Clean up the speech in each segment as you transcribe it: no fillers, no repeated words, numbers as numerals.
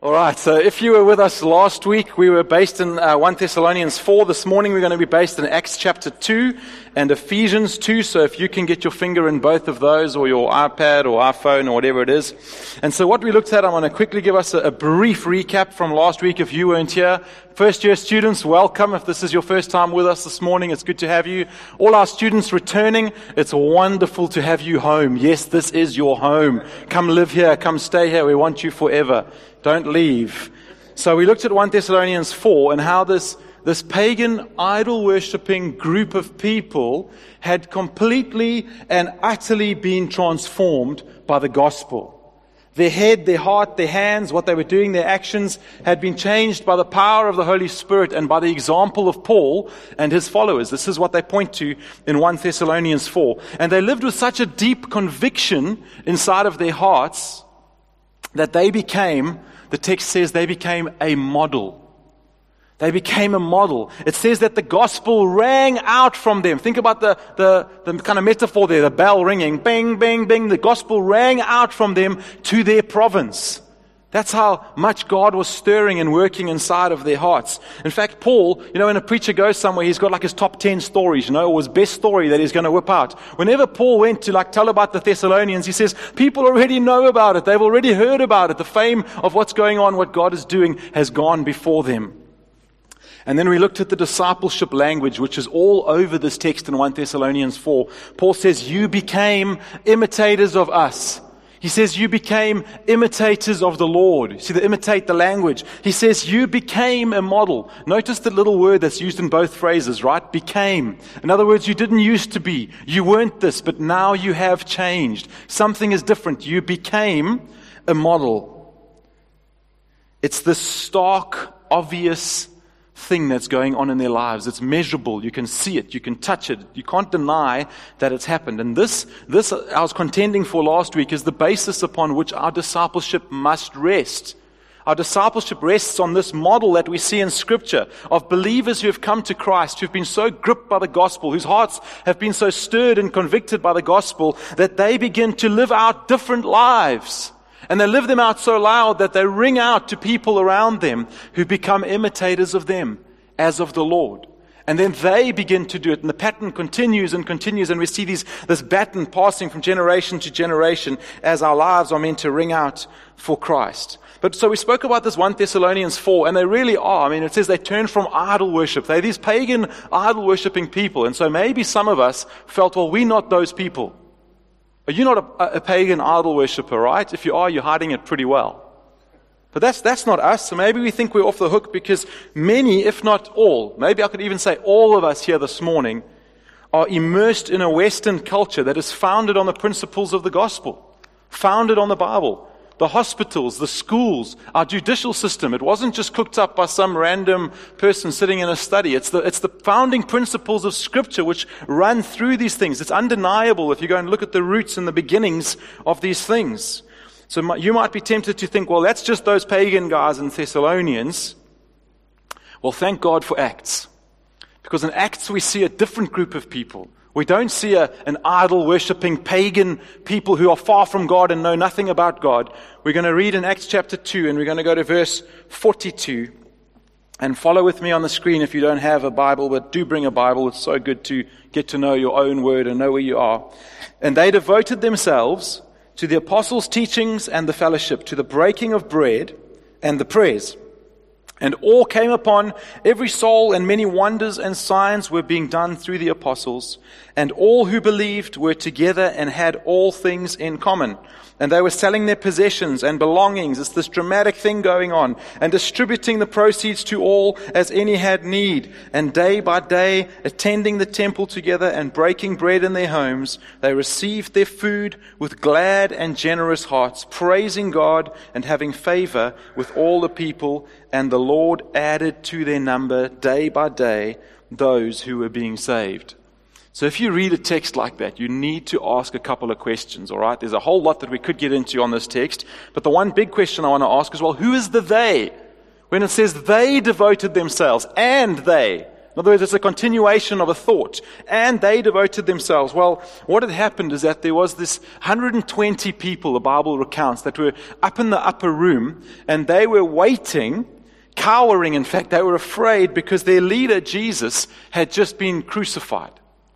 All right, so if you were with us last week, we were based in 1 Thessalonians 4. This morning we're going to be based in Acts chapter 2 and Ephesians 2. So if you can get your finger in both of those, or your iPad or iPhone or whatever it is. And so what we looked at, I'm going to quickly give us a brief recap from last week if you weren't here. First year students, welcome. If this is your first time with us this morning, it's good to have you. All our students returning, it's wonderful to have you home. Yes, this is your home. Come live here, come stay here. We want you forever. Don't leave. So we looked at 1 Thessalonians 4 and how this pagan idol-worshipping group of people had completely and utterly been transformed by the gospel. Their head, their heart, their hands, what they were doing, their actions had been changed by the power of the Holy Spirit and by the example of Paul and his followers. This is what they point to in 1 Thessalonians 4. And they lived with such a deep conviction inside of their hearts that they became, the text says, they became a model. They became a model. It says that the gospel rang out from them. Think about the kind of metaphor there, the bell ringing, bing, bing, bing. The gospel rang out from them to their province. That's how much God was stirring and working inside of their hearts. In fact, Paul, when a preacher goes somewhere, he's got like his top 10 stories, or his best story that he's going to whip out. Whenever Paul went to tell about the Thessalonians, he says, people already know about it. They've already heard about it. The fame of what's going on, what God is doing, has gone before them. And then we looked at the discipleship language, which is all over this text in 1 Thessalonians 4. Paul says, you became imitators of us. He says, you became imitators of the Lord. See, imitate the language. He says, you became a model. Notice the little word that's used in both phrases, right? Became. In other words, you didn't used to be. You weren't this, but now you have changed. Something is different. You became a model. It's this stark, obvious thing that's going on in their lives. It's measurable. You can see it. You can touch it. You can't deny that it's happened. And this I was contending for last week is the basis upon which our discipleship must rest. Our discipleship rests on this model that we see in Scripture of believers who have come to Christ, who've been so gripped by the gospel, whose hearts have been so stirred and convicted by the gospel that they begin to live out different lives. And they live them out so loud that they ring out to people around them who become imitators of them as of the Lord. And then they begin to do it. And the pattern continues and continues. And we see this baton passing from generation to generation as our lives are meant to ring out for Christ. But so we spoke about this 1 Thessalonians 4, and they really are. It says they turn from idol worship. They're these pagan idol worshipping people. And so maybe some of us felt, well, we're not those people. You're not a pagan idol worshiper, right? If you are, you're hiding it pretty well. But that's not us. So maybe we think we're off the hook because many, if not all, maybe I could even say all of us here this morning, are immersed in a Western culture that is founded on the principles of the gospel, founded on the Bible. The hospitals, the schools, our judicial system. It wasn't just cooked up by some random person sitting in a study. It's the founding principles of Scripture which run through these things. It's undeniable if you go and look at the roots and the beginnings of these things. So you might be tempted to think, well, that's just those pagan guys in Thessalonians. Well, thank God for Acts. Because in Acts we see a different group of people. We don't see an idol-worshipping pagan people who are far from God and know nothing about God. We're going to read in Acts chapter 2, and we're going to go to verse 42. And follow with me on the screen if you don't have a Bible, but do bring a Bible. It's so good to get to know your own word and know where you are. And they devoted themselves to the apostles' teachings and the fellowship, to the breaking of bread and the prayers. And awe came upon every soul, and many wonders and signs were being done through the apostles. And all who believed were together and had all things in common. And they were selling their possessions and belongings. It's this dramatic thing going on. And distributing the proceeds to all as any had need. And day by day, attending the temple together and breaking bread in their homes, they received their food with glad and generous hearts, praising God and having favor with all the people. And the Lord added to their number day by day those who were being saved. So if you read a text like that, you need to ask a couple of questions, all right? There's a whole lot that we could get into on this text, but the one big question I want to ask is, well, who is the they? When it says they devoted themselves, and they, In other words, it's a continuation of a thought. And they devoted themselves. Well, what had happened is that there was this 120 people, the Bible recounts, that were up in the upper room, and they were waiting, cowering, in fact. They were afraid because their leader, Jesus, had just been crucified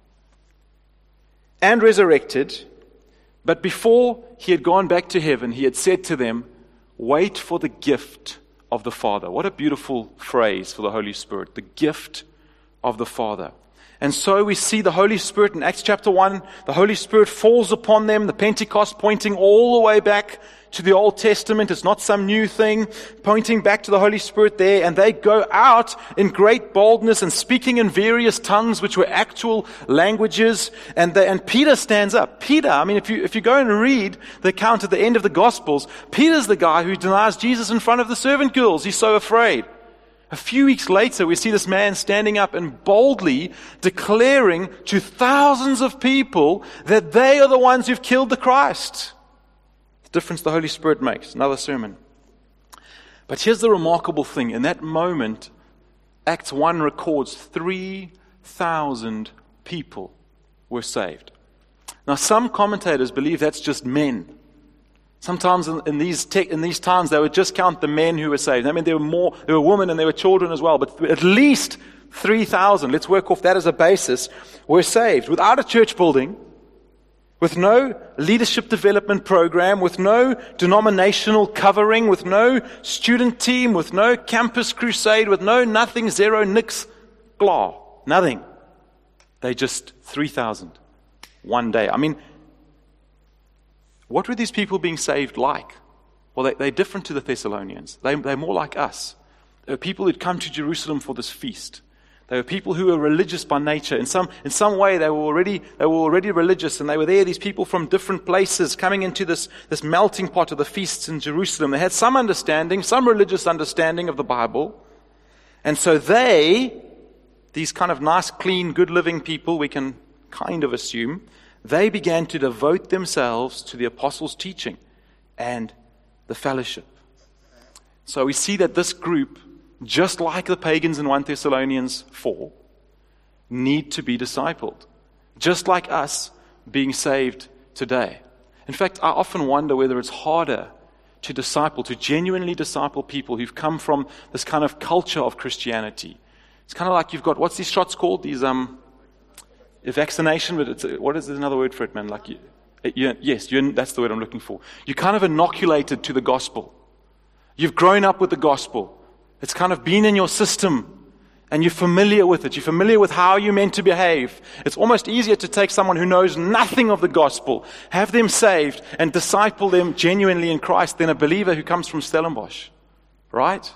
and resurrected. But before he had gone back to heaven, he had said to them, wait for the gift of the Father. What a beautiful phrase for the Holy Spirit, the gift of the Father. And so we see the Holy Spirit in Acts chapter 1. The Holy Spirit falls upon them, the Pentecost pointing all the way back to the Old Testament. It's not some new thing, pointing back to the Holy Spirit there. And they go out in great boldness and speaking in various tongues, which were actual languages. And Peter stands up. Peter, I mean, if you go and read the account at the end of the Gospels, Peter's the guy who denies Jesus in front of the servant girls. He's so afraid. A few weeks later, we see this man standing up and boldly declaring to thousands of people that they are the ones who've killed the Christ. The difference the Holy Spirit makes. Another sermon. But here's the remarkable thing. In that moment, Acts 1 records 3,000 people were saved. Now, some commentators believe that's just men. Sometimes in these times, they would just count the men who were saved. I mean, there were women and there were children as well, but at least 3,000, let's work off that as a basis, were saved without a church building, with no leadership development program, with no denominational covering, with no student team, with no campus crusade, with no nothing, zero, nix, blah, nothing. They just 3,000 one day. I mean, what were these people being saved like? Well, they're different to the Thessalonians. They're more like us. They were people who'd come to Jerusalem for this feast. They were people who were religious by nature. In some way, they were already religious, and they were there. These people from different places coming into this melting pot of the feasts in Jerusalem. They had some understanding, some religious understanding of the Bible, and so these kind of nice, clean, good-living people, we can kind of assume, they began to devote themselves to the apostles' teaching and the fellowship. So we see that this group, just like the pagans in 1 Thessalonians 4, need to be discipled. Just like us being saved today. In fact, I often wonder whether it's harder to genuinely disciple people who've come from this kind of culture of Christianity. It's kind of like you've got, what's these shots called? These, vaccination, but what is another word for it, man? That's the word I'm looking for. You're kind of inoculated to the gospel. You've grown up with the gospel. It's kind of been in your system, and you're familiar with it. You're familiar with how you're meant to behave. It's almost easier to take someone who knows nothing of the gospel, have them saved, and disciple them genuinely in Christ than a believer who comes from Stellenbosch. Right?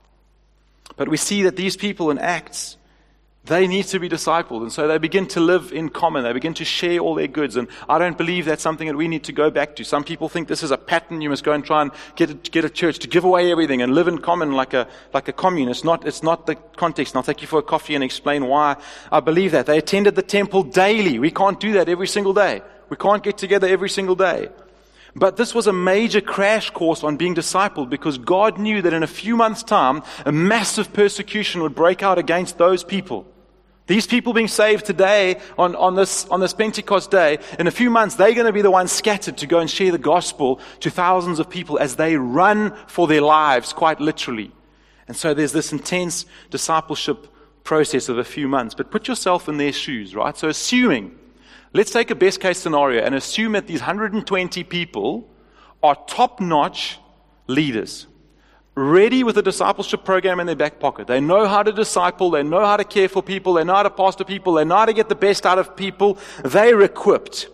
But we see that these people in Acts, they need to be discipled, and so they begin to live in common. They begin to share all their goods, and I don't believe that's something that we need to go back to. Some people think this is a pattern. You must go and try and get a church to give away everything and live in common like a commune. It's not the context, and I'll take you for a coffee and explain why I believe that. They attended the temple daily. We can't do that every single day. We can't get together every single day. But this was a major crash course on being discipled, because God knew that in a few months' time, a massive persecution would break out against those people. These people being saved today on this Pentecost day, in a few months, they're going to be the ones scattered to go and share the gospel to thousands of people as they run for their lives, quite literally. And so there's this intense discipleship process of a few months. But put yourself in their shoes, right? So let's take a best case scenario and assume that these 120 people are top-notch leaders, ready with a discipleship program in their back pocket. They know how to disciple, they know how to care for people, they know how to pastor people, they know how to get the best out of people. They're equipped.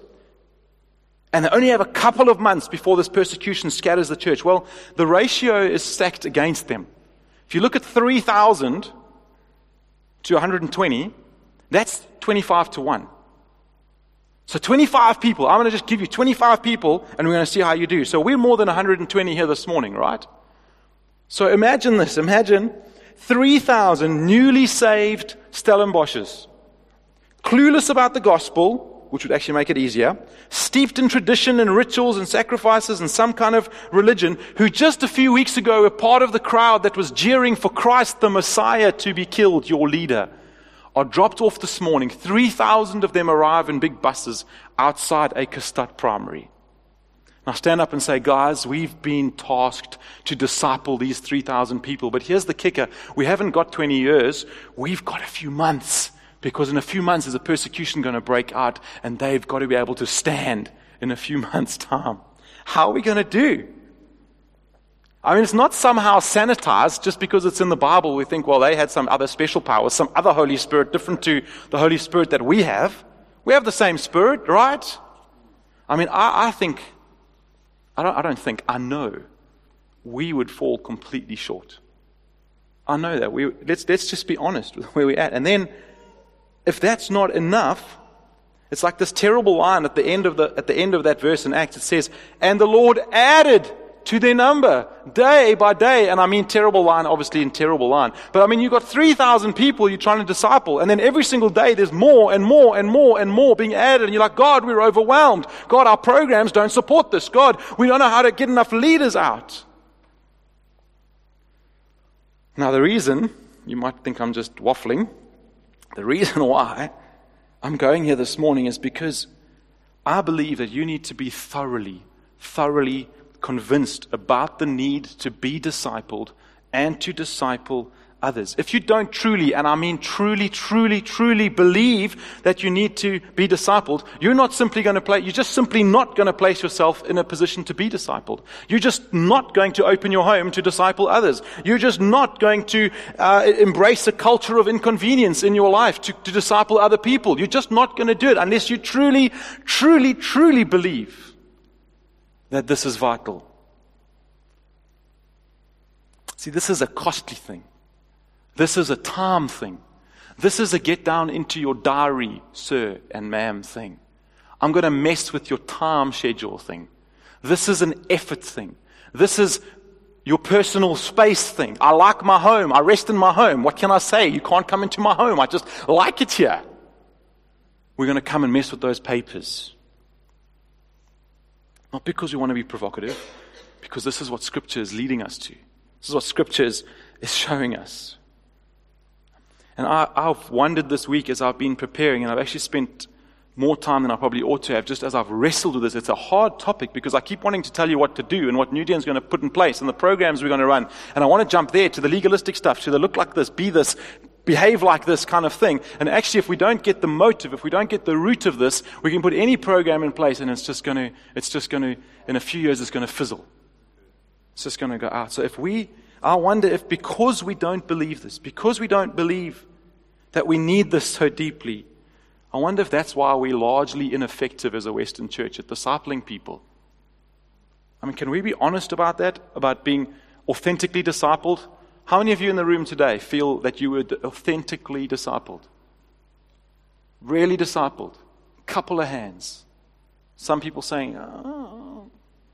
And they only have a couple of months before this persecution scatters the church. Well, the ratio is stacked against them. If you look at 3,000 to 120, that's 25 to 1. So 25 people, I'm going to just give you 25 people, and we're going to see how you do. So we're more than 120 here this morning, right? So imagine this. Imagine 3,000 newly saved Stellenboschers, clueless about the gospel, which would actually make it easier, steeped in tradition and rituals and sacrifices and some kind of religion, who just a few weeks ago were part of the crowd that was jeering for Christ the Messiah to be killed, your leader. are dropped off this morning. 3,000 of them arrive in big buses outside Akerstad Primary. And I stand up and say, guys, we've been tasked to disciple these 3,000 people. But here's the kicker. We haven't got 20 years. We've got a few months. Because in a few months there's a persecution going to break out. And they've got to be able to stand in a few months' time. How are we going to do? I mean, it's not somehow sanitized just because it's in the Bible. We think, well, they had some other special powers, some other Holy Spirit different to the Holy Spirit that we have. We have the same Spirit, right? I mean, I know we would fall completely short. I know that. Let's just be honest with where we're at. And then, if that's not enough, it's like this terrible line at the end of that verse in Acts. It says, and the Lord added to their number, day by day. And I mean terrible line, obviously in terrible line. But I mean, you've got 3,000 people you're trying to disciple. And then every single day there's more and more and more and more being added. And you're like, God, we're overwhelmed. God, our programs don't support this. God, we don't know how to get enough leaders out. Now the reason, you might think I'm just waffling. The reason why I'm going here this morning is because I believe that you need to be thoroughly convinced about the need to be discipled and to disciple others. If you don't truly, and I mean truly believe that you need to be discipled, you're just simply not going to place yourself in a position to be discipled. You're just not going to open your home to disciple others. You're just not going to embrace a culture of inconvenience in your life to disciple other people. You're just not going to do it unless you truly believe that this is vital. See, this is a costly thing. This is a time thing. This is a get down into your diary, sir and ma'am thing. I'm going to mess with your time schedule thing. This is an effort thing. This is your personal space thing. I like my home. I rest in my home. What can I say? You can't come into my home. I just like it here. We're going to come and mess with those papers. Not because we want to be provocative, because this is what Scripture is leading us to. This is what Scripture is showing us. And I've wondered this week as I've been preparing, and I've actually spent more time than I probably ought to have, just as I've wrestled with this. It's a hard topic because I keep wanting to tell you what to do and what New Den's going to put in place and the programs we're going to run. And I want to jump there to the legalistic stuff, to the look like this, be this, behave like this kind of thing. And actually, if we don't get the motive, if we don't get the root of this, we can put any program in place and it's just going to, in a few years, it's going to fizzle. It's just going to go out. So I wonder if because we don't believe this, because we don't believe that we need this so deeply, I wonder if that's why we're largely ineffective as a Western church at discipling people. I mean, can we be honest about that? About being authentically discipled? How many of you in the room today feel that you were authentically discipled? Really discipled? Couple of hands. Some people saying, oh.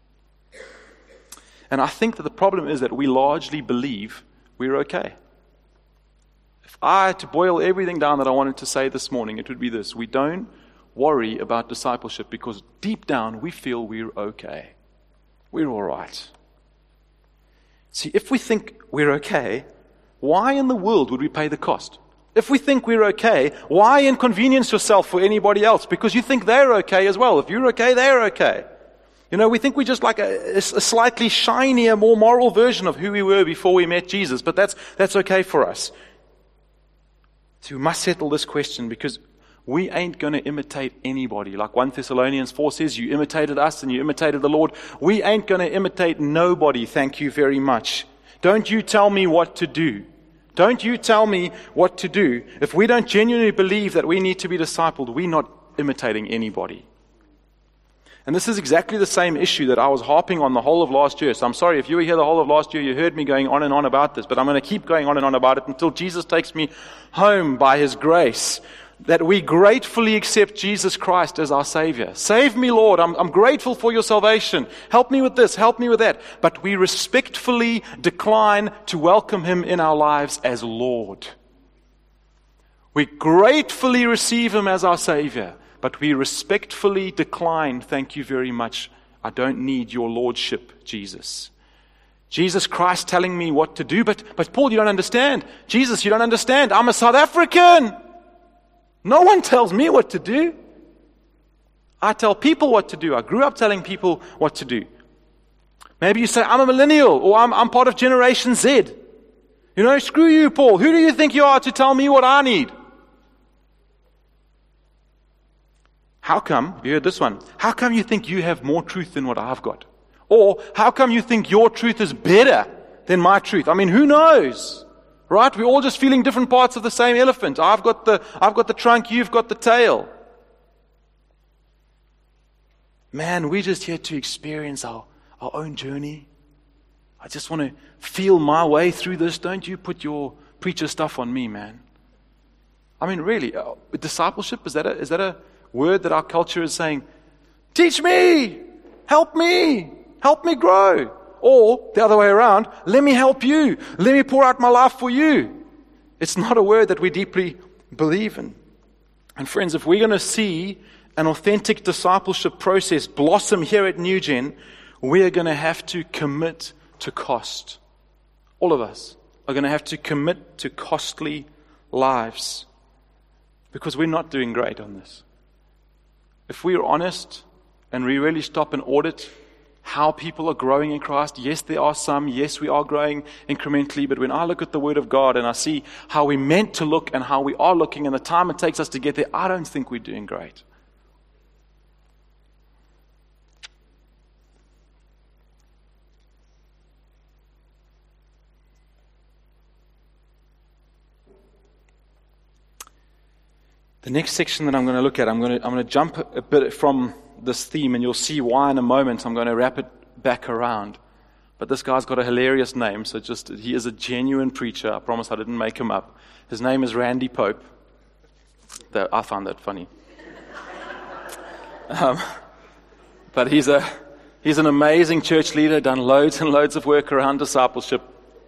And I think that the problem is that we largely believe we're okay. If I had to boil everything down that I wanted to say this morning, it would be this. We don't worry about discipleship because deep down we feel we're okay. We're all right. See, if we think we're okay, why in the world would we pay the cost? If we think we're okay, why inconvenience yourself for anybody else? Because you think they're okay as well. If you're okay, they're okay. You know, we think we're just like a slightly shinier, more moral version of who we were before we met Jesus, but that's okay for us. So we must settle this question because we ain't going to imitate anybody. Like 1 Thessalonians 4 says, you imitated us and you imitated the Lord. We ain't going to imitate nobody, thank you very much. Don't you tell me what to do. Don't you tell me what to do. If we don't genuinely believe that we need to be discipled, we're not imitating anybody. And this is exactly the same issue that I was harping on the whole of last year. So I'm sorry, if you were here the whole of last year, you heard me going on and on about this. But I'm going to keep going on and on about it until Jesus takes me home by His grace. That we gratefully accept Jesus Christ as our Savior. Save me, Lord. I'm grateful for your salvation. Help me with this. Help me with that. But we respectfully decline to welcome Him in our lives as Lord. We gratefully receive Him as our Savior. But we respectfully decline, thank you very much. I don't need your Lordship, Jesus. Jesus Christ telling me what to do. But Paul, you don't understand. Jesus, you don't understand. I'm a South African. No one tells me what to do. I tell people what to do. I grew up telling people what to do. Maybe you say, I'm a millennial, or I'm part of Generation Z. Screw you, Paul. Who do you think you are to tell me what I need? How come, you heard this one, how come you think you have more truth than what I've got? Or, how come you think your truth is better than my truth? I mean, who knows? Right? We're all just feeling different parts of the same elephant. I've got the trunk, you've got the tail. Man, we're just here to experience our own journey. I just want to feel my way through this. Don't you put your preacher stuff on me, man. I mean, really, discipleship, is that a word that our culture is saying, teach me, help me grow. Or, the other way around, let me help you. Let me pour out my life for you. It's not a word that we deeply believe in. And friends, if we're going to see an authentic discipleship process blossom here at New Gen, we're going to have to commit to cost. All of us are going to have to commit to costly lives. Because we're not doing great on this. If we are honest and we really stop and audit how people are growing in Christ, yes, there are some, yes, we are growing incrementally, but when I look at the Word of God and I see how we're meant to look and how we are looking and the time it takes us to get there, I don't think we're doing great. The next section that I'm going to look at, I'm going to jump a bit from this theme, and you'll see why in a moment. I'm going to wrap it back around. But this guy's got a hilarious name, so he is a genuine preacher. I promise I didn't make him up. His name is Randy Pope. I found that funny. But he's an amazing church leader, done loads and loads of work around discipleship.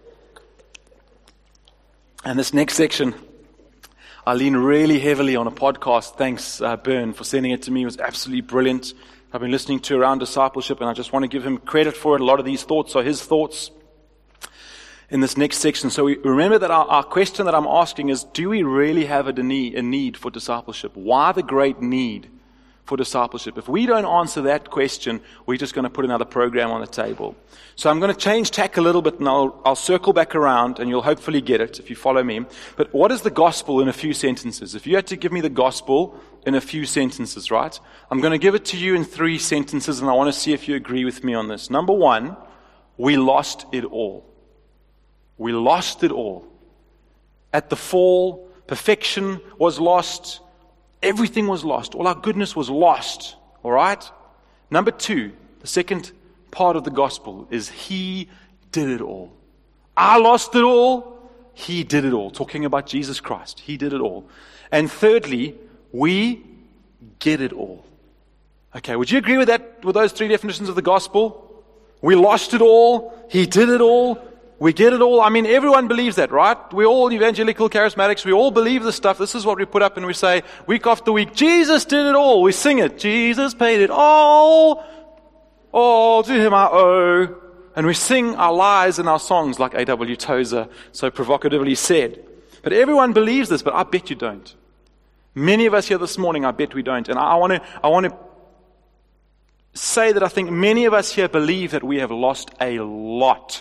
And this next section, I lean really heavily on a podcast. Thanks, Bern, for sending it to me. It was absolutely brilliant. I've been listening to around discipleship, and I just want to give him credit for it. A lot of these thoughts are his thoughts in this next section. So we remember that our question that I'm asking is, do we really have a need for discipleship? Why the great need for discipleship? If we don't answer that question, we're just going to put another program on the table. So I'm going to change tack a little bit, and I'll circle back around, and you'll hopefully get it if you follow me. But what is the gospel in a few sentences? If you had to give me the gospel in a few sentences, right? I'm going to give it to you in 3 sentences, and I want to see if you agree with me on this. Number 1, we lost it all. We lost it all. At the fall, perfection was lost. Everything was lost. All our goodness was lost. All right? Number 2, the second part of the gospel is He did it all. I lost it all. He did it all. Talking about Jesus Christ. He did it all. And thirdly, we get it all. Okay, would you agree with that, with those 3 definitions of the gospel? We lost it all. He did it all. We get it all. I mean, everyone believes that, right? We're all evangelical charismatics. We all believe this stuff. This is what we put up and we say week after week, Jesus did it all. We sing it. Jesus paid it all. All to Him I owe. And we sing our lies and our songs like A.W. Tozer so provocatively said. But everyone believes this, but I bet you don't. Many of us here this morning, I bet we don't. And I want to say that I think many of us here believe that we have lost a lot.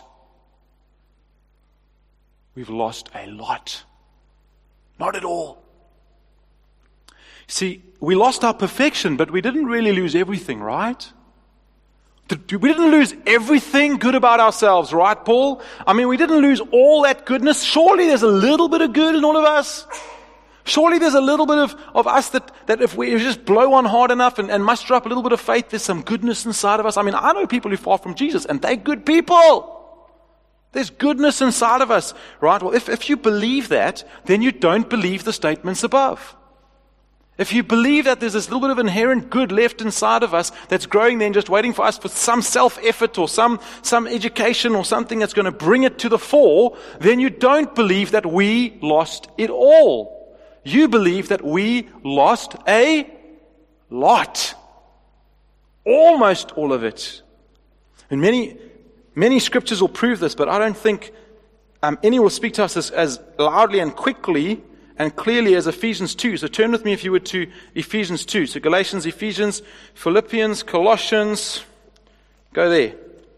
We've lost a lot. Not at all. See, we lost our perfection, but we didn't really lose everything, right? We didn't lose everything good about ourselves, right, Paul? I mean, we didn't lose all that goodness. Surely there's a little bit of good in all of us. Surely there's a little bit of us that if we just blow on hard enough and muster up a little bit of faith, there's some goodness inside of us. I mean, I know people who are far from Jesus, and they're good people. There's goodness inside of us, right? Well, if you believe that, then you don't believe the statements above. If you believe that there's this little bit of inherent good left inside of us that's growing there and just waiting for us for some self-effort or some education or something that's going to bring it to the fore, then you don't believe that we lost it all. You believe that we lost a lot. Almost all of it. And many scriptures will prove this, but I don't think any will speak to us as loudly and quickly and clearly as Ephesians 2. So turn with me, if you would, to Ephesians 2. So Galatians, Ephesians, Philippians, Colossians. Go there.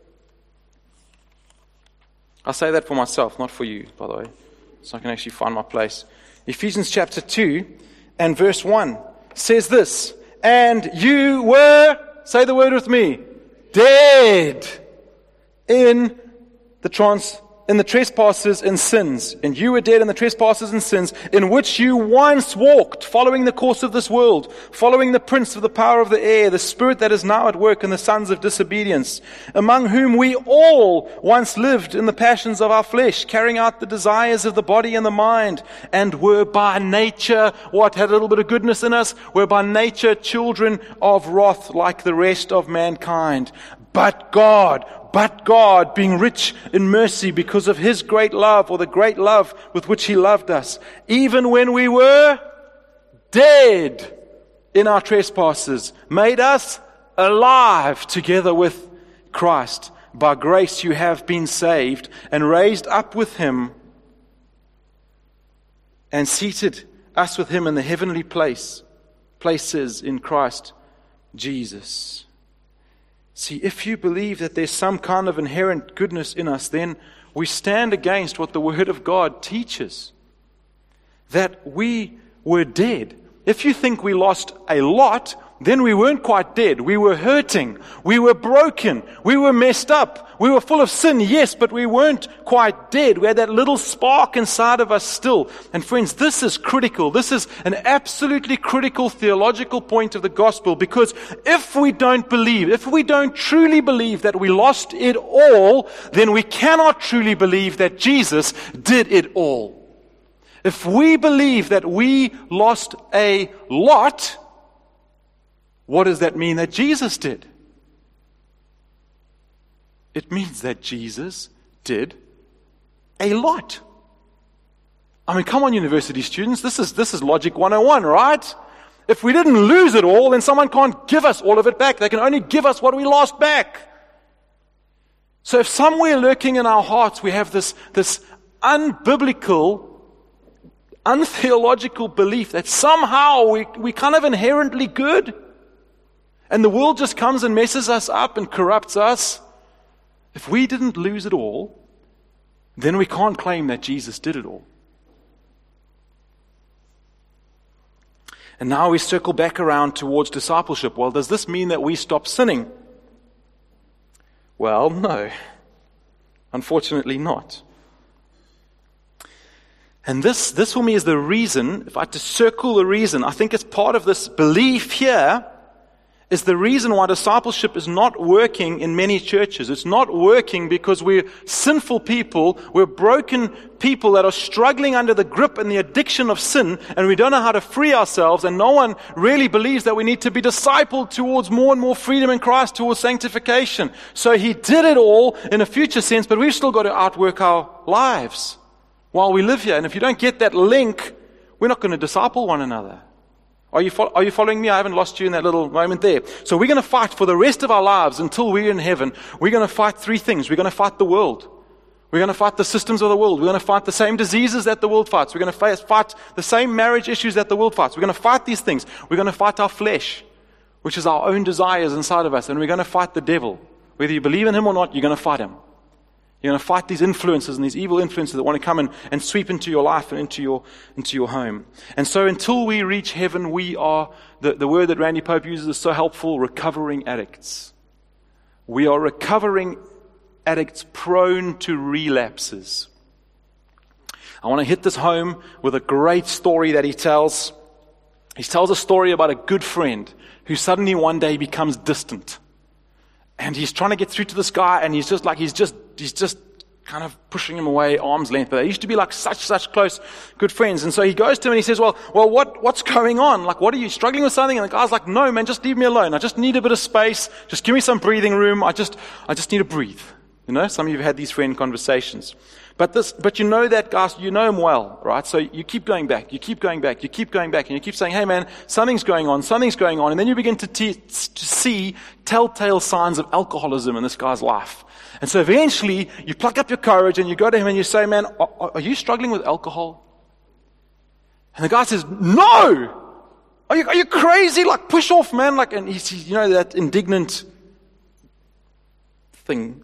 I say that for myself, not for you, by the way, so I can actually find my place. Ephesians chapter 2 and verse 1 says this, and you were, say the word with me, dead in the trespasses and sins. And you were dead in the trespasses and sins in which you once walked, following the course of this world, following the prince of the power of the air, the spirit that is now at work in the sons of disobedience, among whom we all once lived in the passions of our flesh, carrying out the desires of the body and the mind, and were by nature, what had a little bit of goodness in us, were by nature children of wrath like the rest of mankind. But God, being rich in mercy because of His great love, or the great love with which He loved us, even when we were dead in our trespasses, made us alive together with Christ. By grace you have been saved, and raised up with Him, and seated us with Him in the heavenly places in Christ Jesus. See, if you believe that there's some kind of inherent goodness in us, then we stand against what the Word of God teaches. That we were dead. If you think we lost a lot, then we weren't quite dead. We were hurting. We were broken. We were messed up. We were full of sin, yes, but we weren't quite dead. We had that little spark inside of us still. And friends, this is critical. This is an absolutely critical theological point of the gospel, because if we don't truly believe that we lost it all, then we cannot truly believe that Jesus did it all. If we believe that we lost a lot, what does that mean that Jesus did? It means that Jesus did a lot. I mean, come on, university students, this is logic 101, right? If we didn't lose it all, then someone can't give us all of it back. They can only give us what we lost back. So if somewhere lurking in our hearts we have this unbiblical, untheological belief that somehow we kind of inherently good, and the world just comes and messes us up and corrupts us, if we didn't lose it all, then we can't claim that Jesus did it all. And now we circle back around towards discipleship. Well, does this mean that we stop sinning? Well, no. Unfortunately not. And this for me is the reason, if I had to circle the reason, I think it's part of this belief here, is the reason why discipleship is not working in many churches. It's not working because we're sinful people, we're broken people that are struggling under the grip and the addiction of sin, and we don't know how to free ourselves, and no one really believes that we need to be discipled towards more and more freedom in Christ, towards sanctification. So He did it all in a future sense, but we've still got to outwork our lives while we live here. And if you don't get that link, we're not going to disciple one another. Are you following me? I haven't lost you in that little moment there. So we're going to fight for the rest of our lives until we're in heaven. We're going to fight three things. We're going to fight the world. We're going to fight the systems of the world. We're going to fight the same diseases that the world fights. We're going to fight the same marriage issues that the world fights. We're going to fight these things. We're going to fight our flesh, which is our own desires inside of us. And we're going to fight the devil. Whether you believe in him or not, you're going to fight him. You're going to fight these influences and these evil influences that want to come and sweep into your life and into your home. And so until we reach heaven, we are, the word that Randy Pope uses is so helpful, recovering addicts. We are recovering addicts prone to relapses. I want to hit this home with a great story that he tells. He tells a story about a good friend who suddenly one day becomes distant. And he's trying to get through to this guy, and he's just kind of pushing him away, arm's length. But they used to be like such close, good friends. And so he goes to him and he says, well, what's going on? Like, what are you struggling with something? And the guy's like, no, man, just leave me alone. I just need a bit of space. Just give me some breathing room. I just need to breathe. You know, some of you have had these friend conversations. But you know that guy, you know him well, right? So you keep going back, and you keep saying, hey man, something's going on. And then you begin to see telltale signs of alcoholism in this guy's life. And so eventually, you pluck up your courage and you go to him and you say, man, are you struggling with alcohol? And the guy says, no! Are you crazy? Like, push off, man. Like, and he's that indignant thing.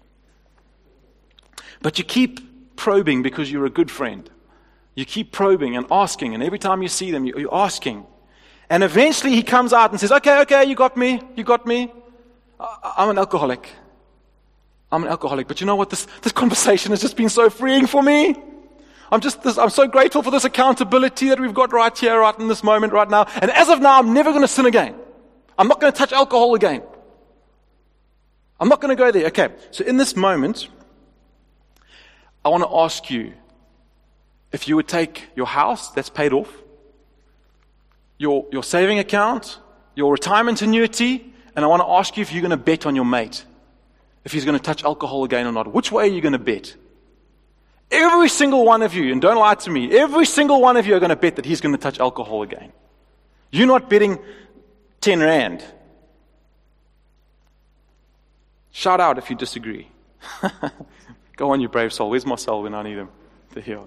But you keep probing because you're a good friend. You keep probing and asking, and every time you see them, you're asking. And eventually he comes out and says, okay, you got me. I'm an alcoholic. But you know what? This conversation has just been so freeing for me. I'm so grateful for this accountability that we've got right here, right in this moment, right now. And as of now, I'm never going to sin again. I'm not going to touch alcohol again. I'm not going to go there. Okay, so in this moment, I want to ask you, if you would take your house that's paid off, your saving account, your retirement annuity, and I want to ask you if you're going to bet on your mate, if he's going to touch alcohol again or not. Which way are you going to bet? Every single one of you, and don't lie to me, every single one of you are going to bet that he's going to touch alcohol again. You're not betting 10 rand. Shout out if you disagree. Go on, you brave soul. Where's Marcel when I need him to heal?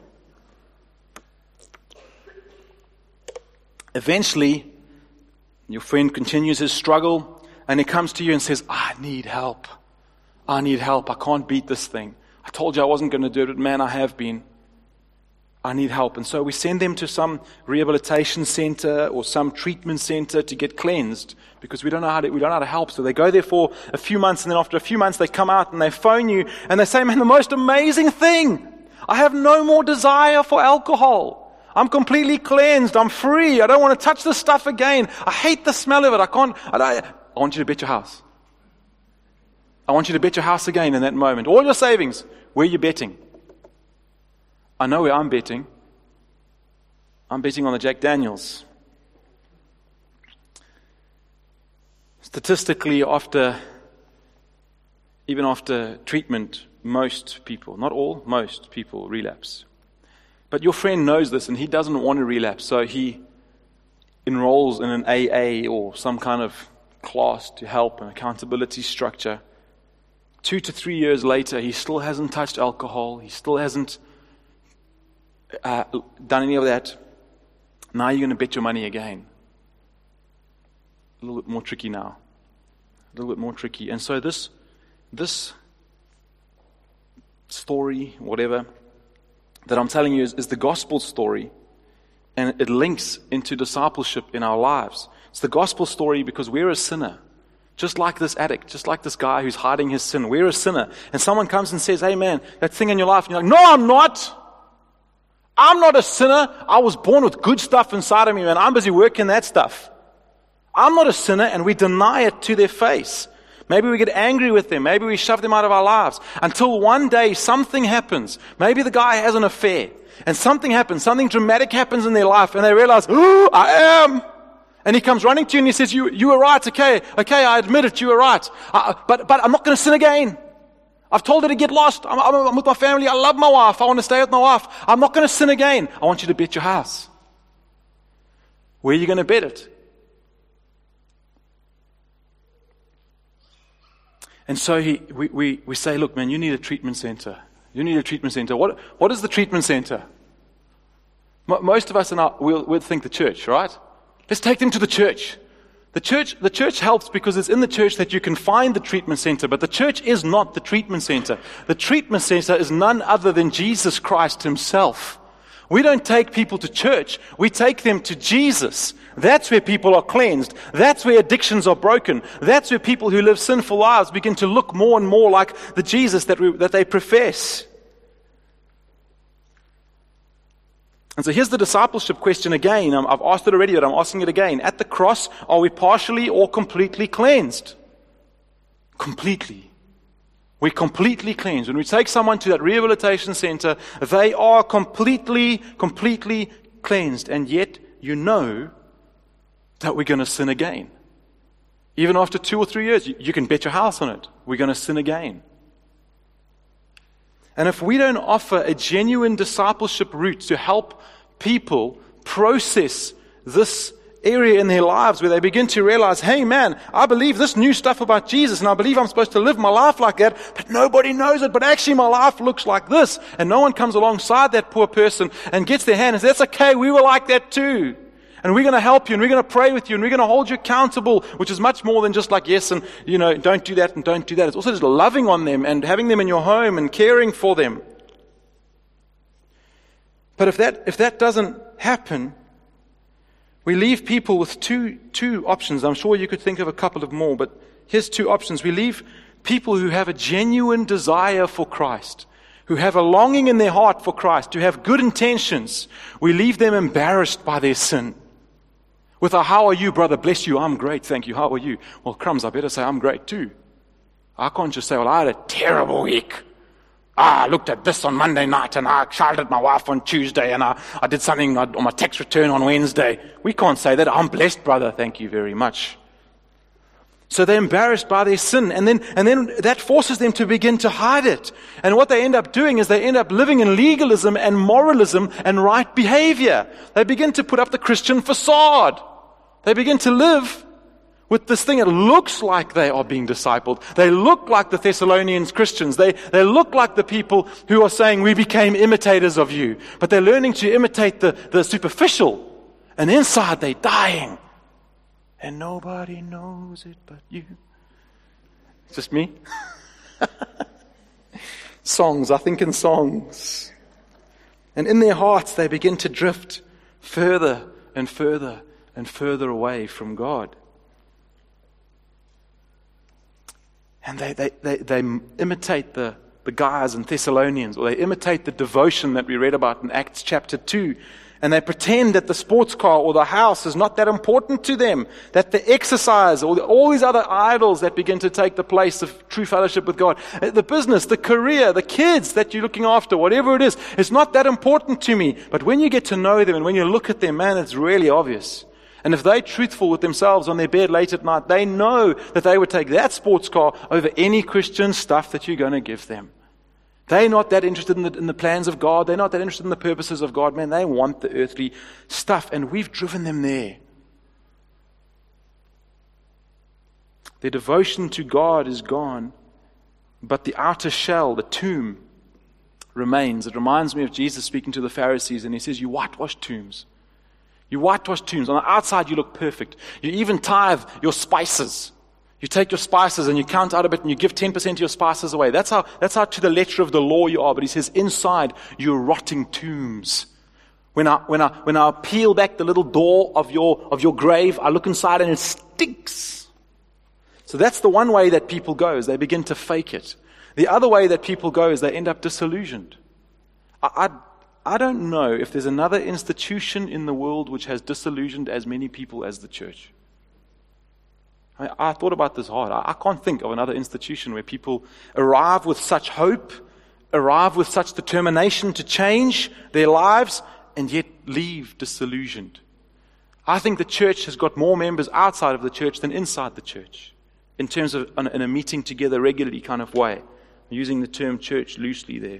Eventually, your friend continues his struggle, and he comes to you and says, I need help. I can't beat this thing. I told you I wasn't going to do it, but man, I have been. I need help. And so we send them to some rehabilitation center or some treatment center to get cleansed because we don't know how to help. So they go there for a few months, and then after a few months they come out and they phone you and they say, man, the most amazing thing. I have no more desire for alcohol. I'm completely cleansed. I'm free. I don't want to touch this stuff again. I hate the smell of it. I want you to bet your house. I want you to bet your house again in that moment. All your savings, where are you betting? I know where I'm betting. I'm betting on the Jack Daniels. Statistically, even after treatment, most people, not all, most people relapse. But your friend knows this and he doesn't want to relapse, so he enrolls in an AA or some kind of class to help, an accountability structure. 2 to 3 years later, he still hasn't touched alcohol. He still hasn't done any of that. Now you're going to bet your money again. A little bit more tricky now. A little bit more tricky. And so this story, whatever, that I'm telling you is the gospel story. And it links into discipleship in our lives. It's the gospel story because we're a sinner. Just like this addict, just like this guy who's hiding his sin. We're a sinner. And someone comes and says, hey man, that thing in your life. And you're like, no, I'm not. I'm not a sinner. I was born with good stuff inside of me, man. I'm busy working that stuff. I'm not a sinner, and we deny it to their face. Maybe we get angry with them. Maybe we shove them out of our lives. Until one day something happens. Maybe the guy has an affair. And something happens. Something dramatic happens in their life. And they realize, oh, I am. And he comes running to you and he says, you were right, okay, I admit it, you were right. But I'm not going to sin again. I've told her to get lost. I'm with my family. I love my wife. I want to stay with my wife. I'm not going to sin again. I want you to bet your house. Where are you going to bet it? And so we say, look, man, you need a treatment center. You need a treatment center. What is the treatment center? Most of us we'll think the church, right? Let's take them to the church. The church helps because it's in the church that you can find the treatment center, but the church is not the treatment center. The treatment center is none other than Jesus Christ himself. We don't take people to church. We take them to Jesus. That's where people are cleansed. That's where addictions are broken. That's where people who live sinful lives begin to look more and more like the Jesus that they profess. And so here's the discipleship question again. I've asked it already, but I'm asking it again. At the cross, are we partially or completely cleansed? Completely. We're completely cleansed. When we take someone to that rehabilitation center, they are completely cleansed. And yet, you know that we're going to sin again. Even after 2 or 3 years, you can bet your house on it. We're going to sin again. And if we don't offer a genuine discipleship route to help people process this area in their lives where they begin to realize, hey man, I believe this new stuff about Jesus, and I believe I'm supposed to live my life like that, but nobody knows it, but actually my life looks like this. And no one comes alongside that poor person and gets their hand and says, that's okay, we were like that too. And we're going to help you, and we're going to pray with you, and we're going to hold you accountable, which is much more than just like, yes, and don't do that and don't do that. It's also just loving on them and having them in your home and caring for them. But if that doesn't happen, we leave people with two options. I'm sure you could think of a couple of more, but here's two options. We leave people who have a genuine desire for Christ, who have a longing in their heart for Christ, who have good intentions. We leave them embarrassed by their sin. With a, how are you, brother? Bless you. I'm great. Thank you. How are you? Well, crumbs, I better say I'm great too. I can't just say, well, I had a terrible week. I looked at this on Monday night, and I shouted at my wife on Tuesday, and I did something on my tax return on Wednesday. We can't say that. I'm blessed, brother. Thank you very much. So they're embarrassed by their sin, and then that forces them to begin to hide it. And what they end up doing is they end up living in legalism and moralism and right behavior. They begin to put up the Christian facade. They begin to live with this thing. It looks like they are being discipled. They look like the Thessalonians Christians. They look like the people who are saying, we became imitators of you. But they're learning to imitate the superficial. And inside they're dying. And nobody knows it but you. It's just me. Songs, I think in songs. And in their hearts they begin to drift further and further and further away from God. And they imitate the guys in Thessalonians, or they imitate the devotion that we read about in Acts chapter 2. And they pretend that the sports car or the house is not that important to them, that the exercise or all these other idols that begin to take the place of true fellowship with God, the business, the career, the kids that you're looking after, whatever it is, it's not that important to me. But when you get to know them and when you look at them, man, it's really obvious. And if they're truthful with themselves on their bed late at night, they know that they would take that sports car over any Christian stuff that you're going to give them. They're not that interested in the plans of God. They're not that interested in the purposes of God. Man, they want the earthly stuff, and we've driven them there. Their devotion to God is gone, but the outer shell, the tomb, remains. It reminds me of Jesus speaking to the Pharisees, and he says, you whitewash tombs. You whitewash tombs. On the outside, you look perfect. You even tithe your spices. You take your spices and you count out a bit and you give 10% of your spices away. That's how to the letter of the law you are. But he says, inside, you're rotting tombs. When I peel back the little door of your grave, I look inside and it stinks. So that's the one way that people go, is they begin to fake it. The other way that people go is they end up disillusioned. I don't know if there's another institution in the world which has disillusioned as many people as the church. I thought about this hard. I can't think of another institution where people arrive with such hope, arrive with such determination to change their lives, and yet leave disillusioned. I think the church has got more members outside of the church than inside the church, in terms of in a meeting together regularly kind of way. I'm using the term church loosely there.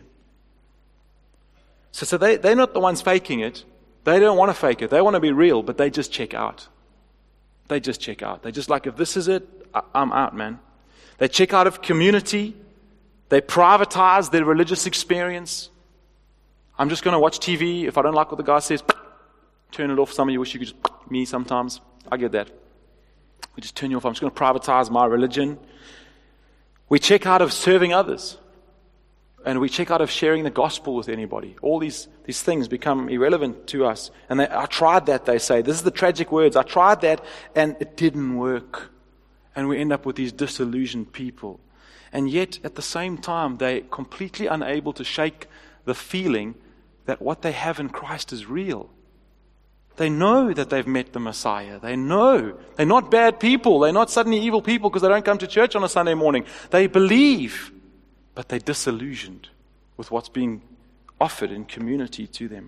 So they're not the ones faking it. They don't want to fake it. They want to be real, but they just check out. They just check out. They're just like, if this is it, I'm out, man. They check out of community. They privatize their religious experience. I'm just going to watch TV. If I don't like what the guy says, turn it off. Some of you wish you could just, me sometimes. I get that. We just turn you off. I'm just going to privatize my religion. We check out of serving others. And we check out of sharing the gospel with anybody. All these things become irrelevant to us. And I tried that, they say. This is the tragic words. I tried that, and it didn't work. And we end up with these disillusioned people. And yet, at the same time, they're completely unable to shake the feeling that what they have in Christ is real. They know that they've met the Messiah. They know. They're not bad people. They're not suddenly evil people because they don't come to church on a Sunday morning. They believe. But they're disillusioned with what's being offered in community to them.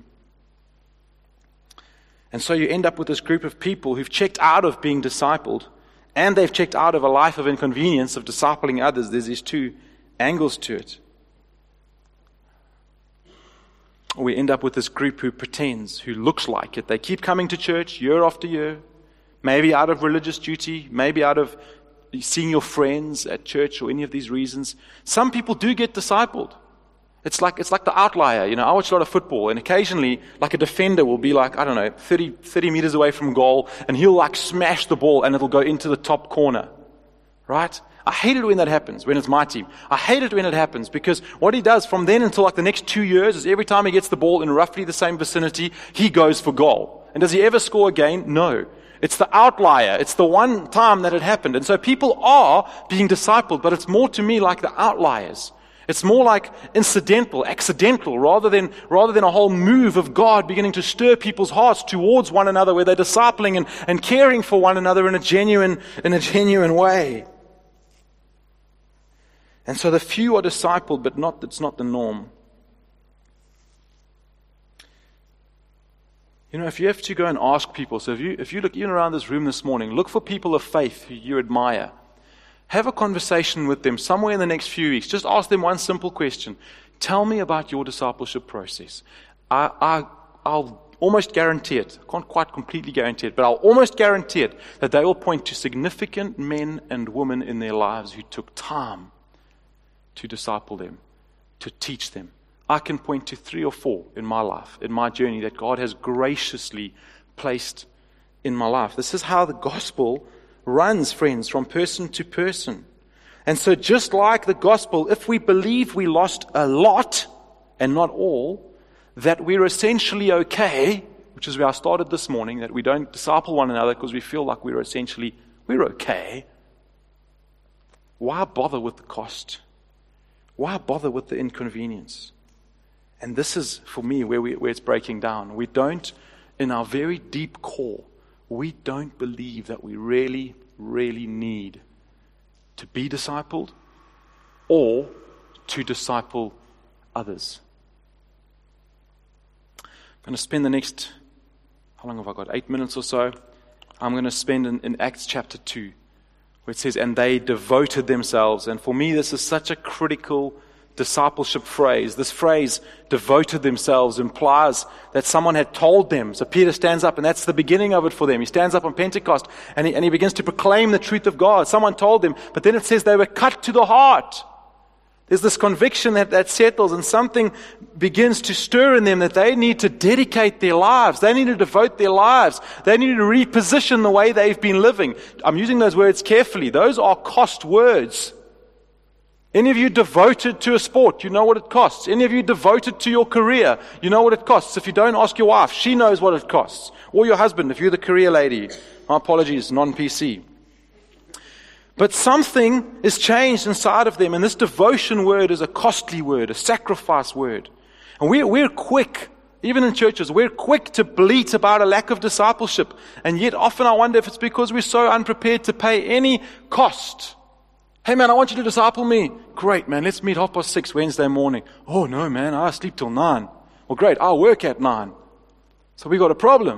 And so you end up with this group of people who've checked out of being discipled, and they've checked out of a life of inconvenience of discipling others. There's these two angles to it. We end up with this group who pretends, who looks like it. They keep coming to church year after year. Maybe out of religious duty, maybe out of seeing your friends at church or any of these reasons. Some people do get discipled. It's like the outlier. I watch a lot of football, and occasionally, like a defender will be 30 meters away from goal, and he'll smash the ball, and it'll go into the top corner. Right? I hate it when that happens, when it's my team. I hate it when it happens, because what he does from then until the next 2 years is every time he gets the ball in roughly the same vicinity, he goes for goal. And does he ever score again? No. It's the outlier. It's the one time that it happened. And so people are being discipled, but it's more to me like the outliers. It's more like incidental, accidental, rather than a whole move of God beginning to stir people's hearts towards one another, where they're discipling and caring for one another in a genuine way. And so the few are discipled, but it's not the norm. If you have to go and ask people, so if you look even around this room this morning, look for people of faith who you admire. Have a conversation with them somewhere in the next few weeks. Just ask them one simple question. Tell me about your discipleship process. I'll almost guarantee it. I can't quite completely guarantee it, but I'll almost guarantee it that they will point to significant men and women in their lives who took time to disciple them, to teach them. I can point to 3 or 4 in my life, in my journey, that God has graciously placed in my life. This is how the gospel runs, friends, from person to person. And so just like the gospel, if we believe we lost a lot and not all, that we're essentially okay, which is where I started this morning, that we don't disciple one another because we feel like we're okay, why bother with the cost? Why bother with the inconvenience? And this is, for me, where it's breaking down. We don't, in our very deep core, we don't believe that we really, really need to be discipled or to disciple others. I'm going to spend the next, how long have I got? 8 minutes or so. I'm going to spend in Acts chapter 2, where it says, and they devoted themselves. And for me, this is such a critical discipleship phrase. This phrase, devoted themselves, implies that someone had told them. So Peter stands up, and that's the beginning of it for them. He stands up on Pentecost, and he begins to proclaim the truth of God. Someone told them, but then it says they were cut to the heart. There's this conviction that settles, and something begins to stir in them that they need to dedicate their lives. They need to devote their lives. They need to reposition the way they've been living. I'm using those words carefully. Those are cost words. Any of you devoted to a sport, you know what it costs. Any of you devoted to your career, you know what it costs. If you don't, ask your wife. She knows what it costs. Or your husband, if you're the career lady. My apologies, non-PC. But something is changed inside of them, and this devotion word is a costly word, a sacrifice word. And we're quick, even in churches, we're quick to bleat about a lack of discipleship. And yet often I wonder if it's because we're so unprepared to pay any cost. Hey man, I want you to disciple me. Great man, let's meet 6:30 Wednesday morning. Oh no man, I sleep till 9. Well great, I'll work at 9. So we got a problem.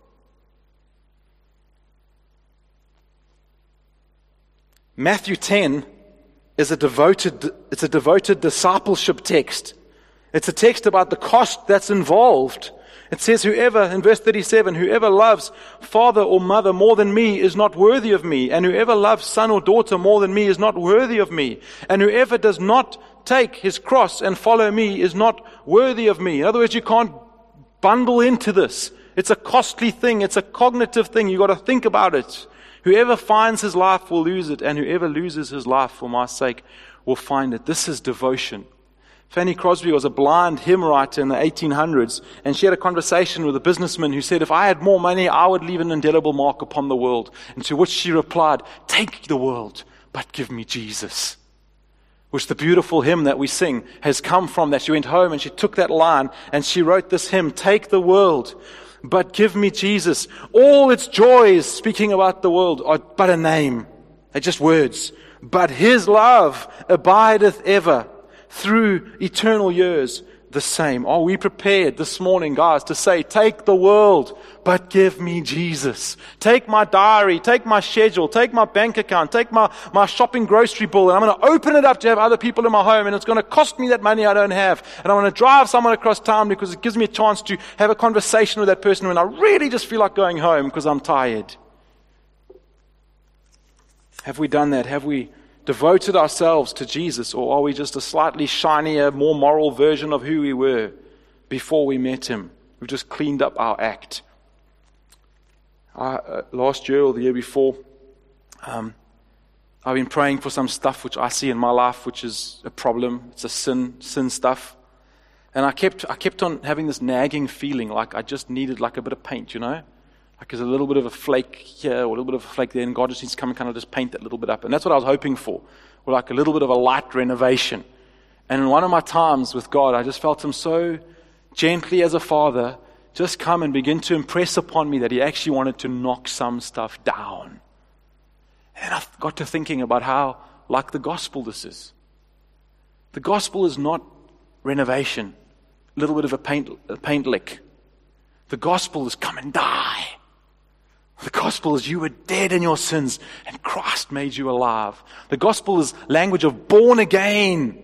Matthew 10 is a devoted discipleship text. It's a text about the cost that's involved. It says, whoever, in verse 37, whoever loves father or mother more than me is not worthy of me. And whoever loves son or daughter more than me is not worthy of me. And whoever does not take his cross and follow me is not worthy of me. In other words, you can't bundle into this. It's a costly thing. It's a cognitive thing. You've got to think about it. Whoever finds his life will lose it. And whoever loses his life for my sake will find it. This is devotion. Fanny Crosby was a blind hymn writer in the 1800s, and she had a conversation with a businessman who said, if I had more money, I would leave an indelible mark upon the world. And to which she replied, take the world, but give me Jesus. Which the beautiful hymn that we sing has come from that. She went home and she took that line and she wrote this hymn, take the world, but give me Jesus. All its joys, speaking about the world, are but a name. They're just words. But his love abideth ever, through eternal years the same. Are we prepared this morning, guys, to say, take the world, but give me Jesus. Take my diary, take my schedule, take my bank account, take my shopping grocery bill, and I'm going to open it up to have other people in my home, and it's going to cost me that money I don't have. And I'm going to drive someone across town because it gives me a chance to have a conversation with that person when I really just feel like going home because I'm tired. Have we done that? Have we devoted ourselves to Jesus, or are we just a slightly shinier, more moral version of who we were before we met Him? We've just cleaned up our act. Last year or the year before, I've been praying for some stuff which I see in my life, which is a problem. It's a sin stuff. And I kept on having this nagging feeling like I just needed like a bit of paint, Like there's a little bit of a flake here or a little bit of a flake there, and God just needs to come and kind of just paint that little bit up. And that's what I was hoping for, or like a little bit of a light renovation. And in one of my times with God, I just felt Him so gently as a father just come and begin to impress upon me that He actually wanted to knock some stuff down. And I got to thinking about how like the gospel this is. The gospel is not renovation, a little bit of a paint lick. The gospel is come and die. The gospel is you were dead in your sins and Christ made you alive. The gospel is language of born again.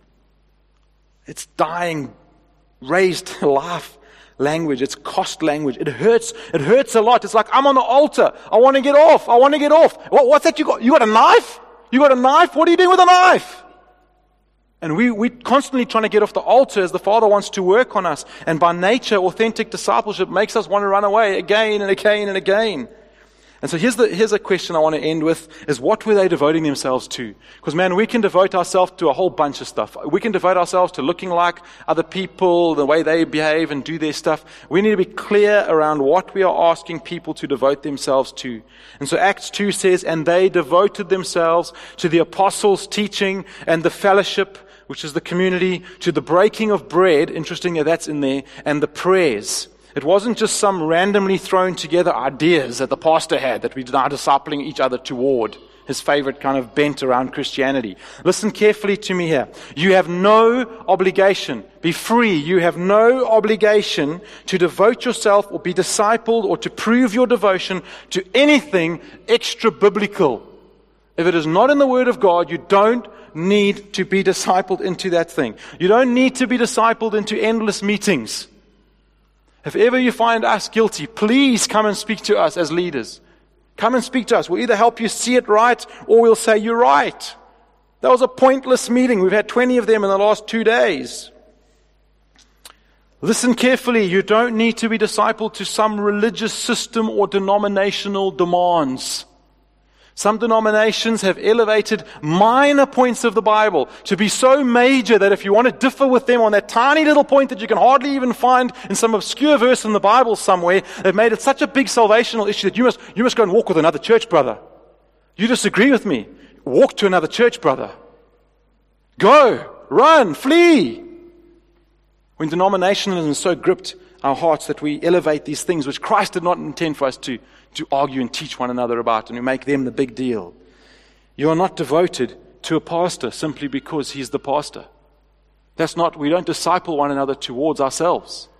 It's dying, raised to life language. It's cost language. It hurts a lot. It's like, I'm on the altar. I want to get off. What's that you got? You got a knife? You got a knife? What are you doing with a knife? And we're constantly trying to get off the altar as the Father wants to work on us. And by nature, authentic discipleship makes us want to run away again and again and again. And so here's a question I want to end with, is what were they devoting themselves to? Because man, we can devote ourselves to a whole bunch of stuff. We can devote ourselves to looking like other people, the way they behave and do their stuff. We need to be clear around what we are asking people to devote themselves to. And so Acts 2 says, and they devoted themselves to the apostles' teaching and the fellowship, which is the community, to the breaking of bread, interesting that that's in there, and the prayers. It wasn't just some randomly thrown together ideas that the pastor had that we're now discipling each other toward, his favorite kind of bent around Christianity. Listen carefully to me here. You have no obligation. Be free. You have no obligation to devote yourself or be discipled or to prove your devotion to anything extra biblical. If it is not in the Word of God, you don't need to be discipled into that thing. You don't need to be discipled into endless meetings. If ever you find us guilty, please come and speak to us as leaders. Come and speak to us. We'll either help you see it right or we'll say you're right. That was a pointless meeting. We've had 20 of them in the last 2 days. Listen carefully. You don't need to be discipled to some religious system or denominational demands. Some denominations have elevated minor points of the Bible to be so major that if you want to differ with them on that tiny little point that you can hardly even find in some obscure verse in the Bible somewhere, they've made it such a big salvational issue that you must go and walk with another church brother. You disagree with me? Walk to another church brother. Go, run, flee. When denominationalism is so gripped our hearts that we elevate these things which Christ did not intend for us to argue and teach one another about, and we make them the big deal. You are not devoted to a pastor simply because he's the pastor. We don't disciple one another towards ourselves.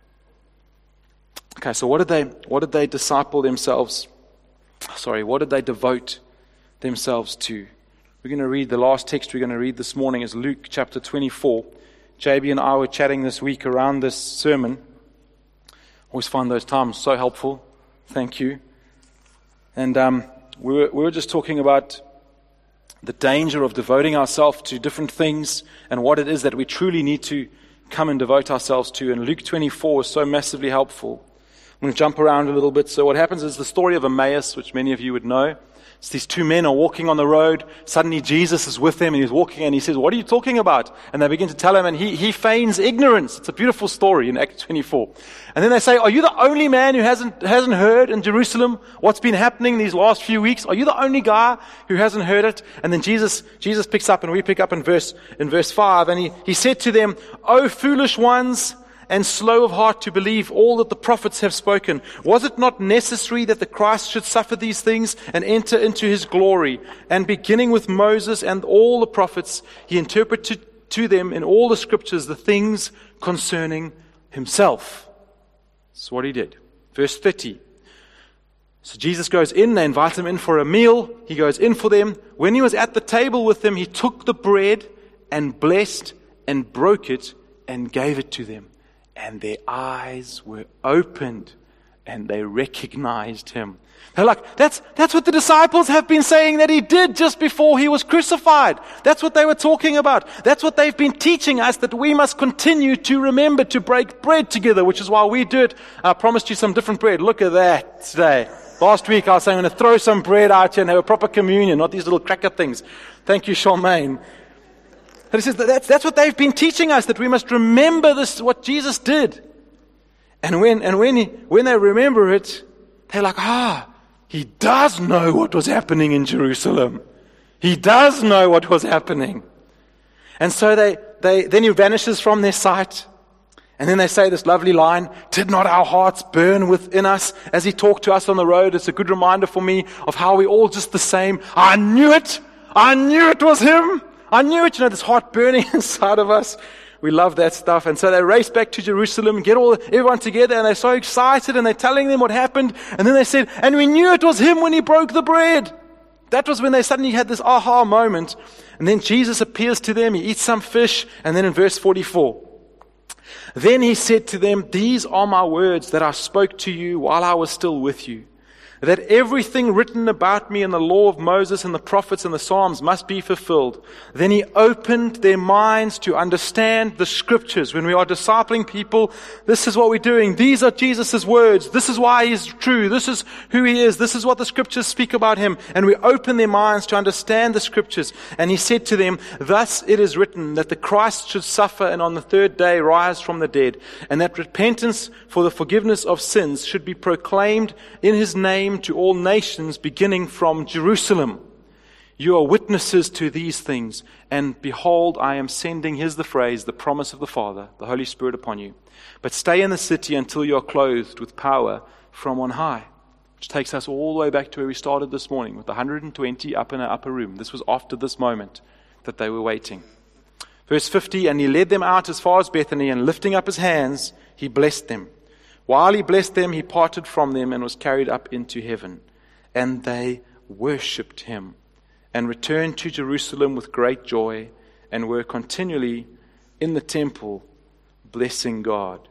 Okay, so what did they disciple themselves? What did they devote themselves to? We're going to read the last text we're going to read this morning is Luke chapter 24. JB and I were chatting this week around this sermon. Always find those times so helpful. Thank you. And we were just talking about the danger of devoting ourselves to different things and what it is that we truly need to come and devote ourselves to. And Luke 24 is so massively helpful. I'm going to jump around a little bit. So what happens is the story of Emmaus, which many of you would know. It's these two men are walking on the road. Suddenly Jesus is with them and he's walking and he says, "What are you talking about?" And they begin to tell him and he feigns ignorance. It's a beautiful story in Acts 24. And then they say, "Are you the only man who hasn't heard in Jerusalem what's been happening these last few weeks? Are you the only guy who hasn't heard it?" And then Jesus picks up and we pick up in verse 5 and he said to them, "O foolish ones, and slow of heart to believe all that the prophets have spoken. Was it not necessary that the Christ should suffer these things and enter into his glory? And beginning with Moses and all the prophets, he interpreted to them in all the scriptures the things concerning himself." That's what he did. Verse 30. So Jesus goes in, they invite him in for a meal. He goes in for them. When he was at the table with them, he took the bread and blessed and broke it and gave it to them. And their eyes were opened, and they recognized him. They're like, that's what the disciples have been saying that he did just before he was crucified. That's what they were talking about. That's what they've been teaching us, that we must continue to remember to break bread together, which is why we do it. I promised you some different bread. Look at that today. Last week I was saying I'm going to throw some bread out here and have a proper communion, not these little cracker things. Thank you, Charmaine. And he says that's what they've been teaching us, that we must remember this, what Jesus did. And when they remember it, they're like, he does know what was happening in Jerusalem. He does know what was happening. And so then he vanishes from their sight. And then they say this lovely line, did not our hearts burn within us as he talked to us on the road? It's a good reminder for me of how we're all just the same. I knew it. I knew it was him. I knew it. This heart burning inside of us. We love that stuff. And so they race back to Jerusalem, get everyone together, and they're so excited, and they're telling them what happened. And then they said, and we knew it was him when he broke the bread. That was when they suddenly had this aha moment. And then Jesus appears to them, he eats some fish, and then in verse 44, then he said to them, these are my words that I spoke to you while I was still with you, that everything written about me in the law of Moses and the prophets and the Psalms must be fulfilled. Then he opened their minds to understand the scriptures. When we are discipling people, this is what we're doing. These are Jesus' words. This is why he's true. This is who he is. This is what the scriptures speak about him. And we open their minds to understand the scriptures. And he said to them, thus it is written that the Christ should suffer and on the third day rise from the dead, and that repentance for the forgiveness of sins should be proclaimed in his name to all nations, beginning from Jerusalem. You are witnesses to these things, and behold, I am sending, here's the phrase, the promise of the Father, the Holy Spirit upon you. But stay in the city until you are clothed with power from on high. Which takes us all the way back to where we started this morning, with the 120 up in an upper room. This was after this moment that they were waiting. Verse 50, and he led them out as far as Bethany, and lifting up his hands, he blessed them. While he blessed them, he parted from them and was carried up into heaven. And they worshipped him and returned to Jerusalem with great joy and were continually in the temple blessing God.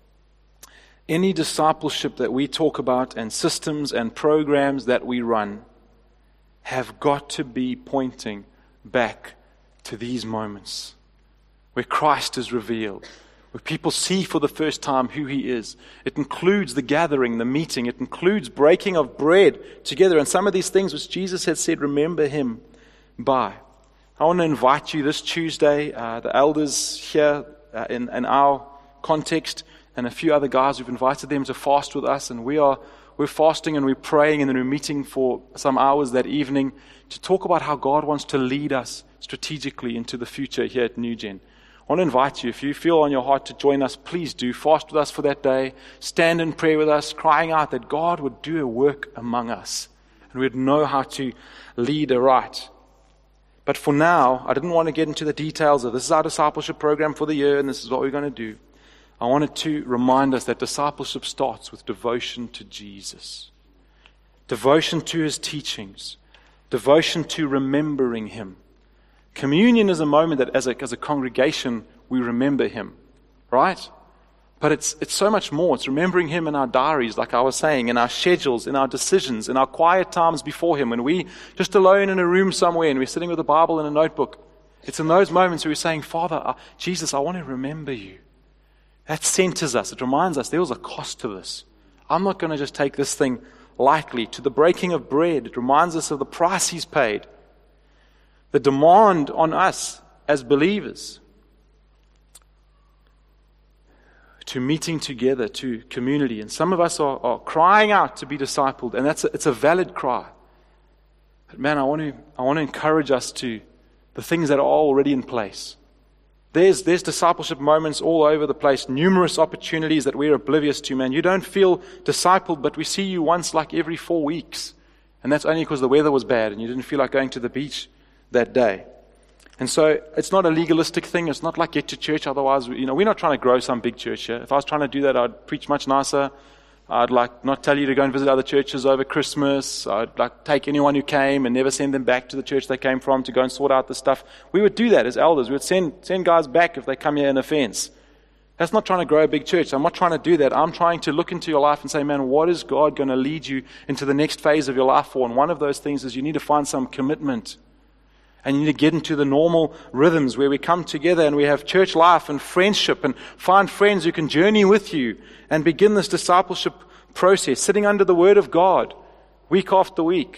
Any discipleship that we talk about and systems and programs that we run have got to be pointing back to these moments where Christ is revealed, where people see for the first time who he is. It includes the gathering, the meeting. It includes breaking of bread together. And some of these things which Jesus had said, remember him by. I want to invite you this Tuesday, the elders here in our context, and a few other guys, we've invited them to fast with us. And we're fasting and we're praying, and then we're meeting for some hours that evening to talk about how God wants to lead us strategically into the future here at New Gen. I want to invite you, if you feel on your heart to join us, please do. Fast with us for that day. Stand in prayer with us, crying out that God would do a work among us and we'd know how to lead aright. But for now, I didn't want to get into the details of this is our discipleship program for the year and this is what we're going to do. I wanted to remind us that discipleship starts with devotion to Jesus, devotion to his teachings, devotion to remembering him. Communion is a moment that as a congregation we remember him, right? But it's so much more. It's remembering him in our diaries, like I was saying, in our schedules, in our decisions, in our quiet times before him, when we just alone in a room somewhere and we're sitting with a Bible and a notebook. It's in those moments where we're saying, Father, Jesus, I want to remember you. That centers us. It reminds us there was a cost to this. I'm not going to just take this thing lightly. To the breaking of bread, it reminds us of the price he's paid. The demand on us as believers to meeting together, to community. And some of us are crying out to be discipled, and it's a valid cry. But man, I want to encourage us to the things that are already in place. There's discipleship moments all over the place, numerous opportunities that we're oblivious to, man. You don't feel discipled, but we see you once like every 4 weeks. And that's only because the weather was bad and you didn't feel like going to the beach that day. And so it's not a legalistic thing. It's not like get to church. Otherwise, we're not trying to grow some big church here. If I was trying to do that, I'd preach much nicer. I'd not tell you to go and visit other churches over Christmas. I'd take anyone who came and never send them back to the church they came from to go and sort out the stuff. We would do that as elders. We would send guys back if they come here in offense. That's not trying to grow a big church. I'm not trying to do that. I'm trying to look into your life and say, man, what is God going to lead you into the next phase of your life for? And one of those things is you need to find some commitment. And you need to get into the normal rhythms where we come together and we have church life and friendship and find friends who can journey with you and begin this discipleship process, sitting under the Word of God week after week.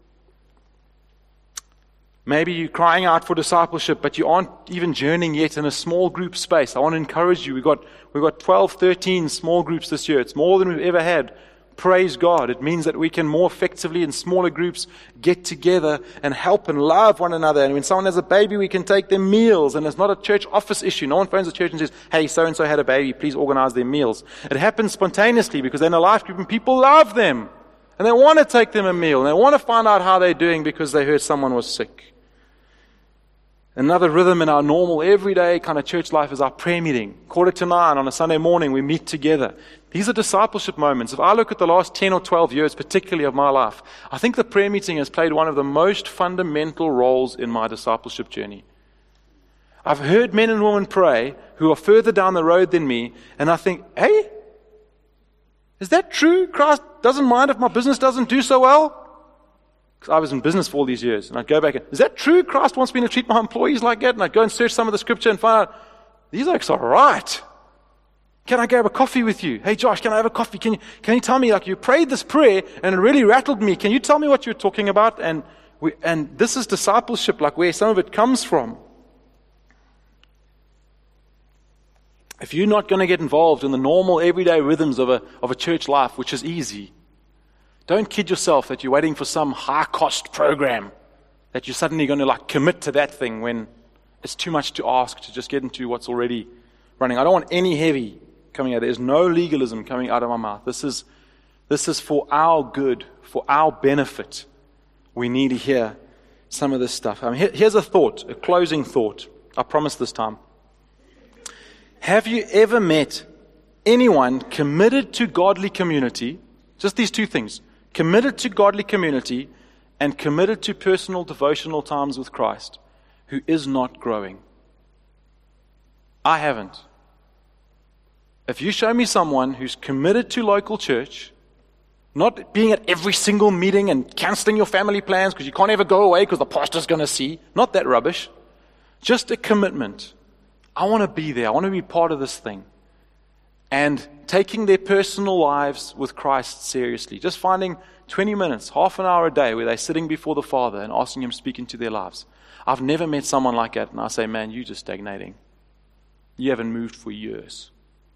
Maybe you're crying out for discipleship, but you aren't even journeying yet in a small group space. I want to encourage you. We've got 12, 13 small groups this year. It's more than we've ever had. Praise God. It means that we can more effectively in smaller groups get together and help and love one another. And when someone has a baby, we can take their meals. And it's not a church office issue. No one phones the church and says, hey, so-and-so had a baby, please organize their meals. It happens spontaneously because they're in a life group and people love them. And they want to take them a meal. And they want to find out how they're doing because they heard someone was sick. Another rhythm in our normal, everyday kind of church life is our prayer meeting. 8:45 on a Sunday morning, we meet together. These are discipleship moments. If I look at the last 10 or 12 years, particularly of my life, I think the prayer meeting has played one of the most fundamental roles in my discipleship journey. I've heard men and women pray who are further down the road than me, and I think, hey, is that true? Christ doesn't mind if my business doesn't do so well? Because I was in business for all these years, and I'd go back and, is that true? Christ wants me to treat my employees like that? And I'd go and search some of the scripture and find out, these oaks are right. Can I grab a coffee with you? Hey Josh, can I have a coffee? Can you tell me, like, you prayed this prayer and it really rattled me. Can you tell me what you're talking about? And this is discipleship, like where some of it comes from. If you're not going to get involved in the normal everyday rhythms of a church life, which is easy, don't kid yourself that you're waiting for some high-cost program, that you're suddenly going to like commit to that thing when it's too much to ask to just get into what's already running. I don't want any heavy coming out. There's no legalism coming out of my mouth. This is for our good, for our benefit. We need to hear some of this stuff. Here's a thought, a closing thought. I promise this time. Have you ever met anyone committed to godly community? Just these two things. Committed to godly community and committed to personal devotional times with Christ, who is not growing. I haven't. If you show me someone who's committed to local church, not being at every single meeting and canceling your family plans because you can't ever go away because the pastor's going to see, not that rubbish, just a commitment. I want to be there. I want to be part of this thing. And taking their personal lives with Christ seriously. Just finding 20 minutes, half an hour a day where they're sitting before the Father and asking Him to speak into their lives. I've never met someone like that. And I say, man, you're just stagnating. You haven't moved for years.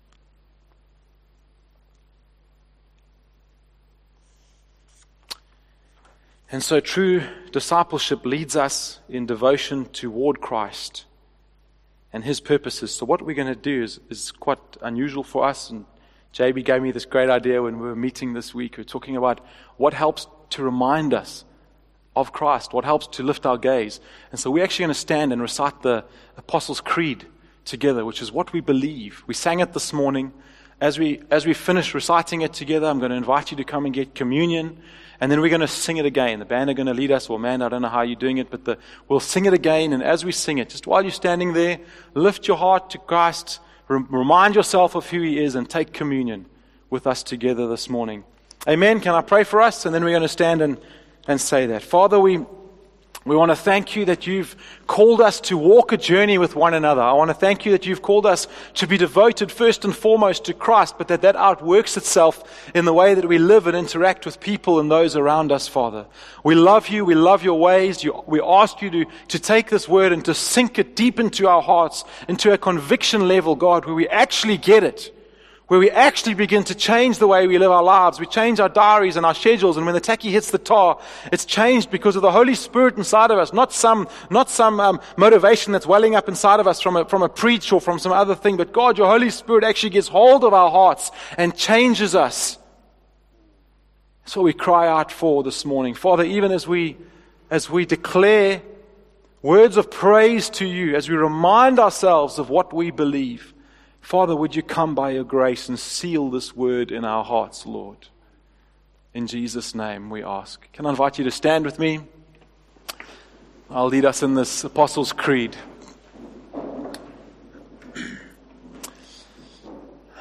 And so true discipleship leads us in devotion toward Christ and His purposes. So what we're going to do is quite unusual for us. And JB gave me this great idea when we were meeting this week. We were talking about what helps to remind us of Christ, what helps to lift our gaze. And so we're actually going to stand and recite the Apostles' Creed together, which is what we believe. We sang it this morning. As we finish reciting it together, I'm going to invite you to come and get communion. And then we're going to sing it again. The band are going to lead us. Well, man, I don't know how you're doing it, but we'll sing it again. And as we sing it, just while you're standing there, lift your heart to Christ. Remind yourself of who He is and take communion with us together this morning. Amen. Can I pray for us? And then we're going to stand and say that. Father, we want to thank You that You've called us to walk a journey with one another. I want to thank You that You've called us to be devoted first and foremost to Christ, but that outworks itself in the way that we live and interact with people and those around us, Father. We love You. We love Your ways. We ask You to take this word and to sink it deep into our hearts, into a conviction level, God, where we actually get it. Where we actually begin to change the way we live our lives. We change our diaries and our schedules, and when the tacky hits the tar, it's changed because of the Holy Spirit inside of us, not some motivation that's welling up inside of us from a preach or from some other thing, but God, Your Holy Spirit actually gets hold of our hearts and changes us. That's what we cry out for this morning. Father, even as we declare words of praise to You, as we remind ourselves of what we believe, Father, would You come by Your grace and seal this word in our hearts, Lord? In Jesus' name we ask. Can I invite you to stand with me? I'll lead us in this Apostles' Creed.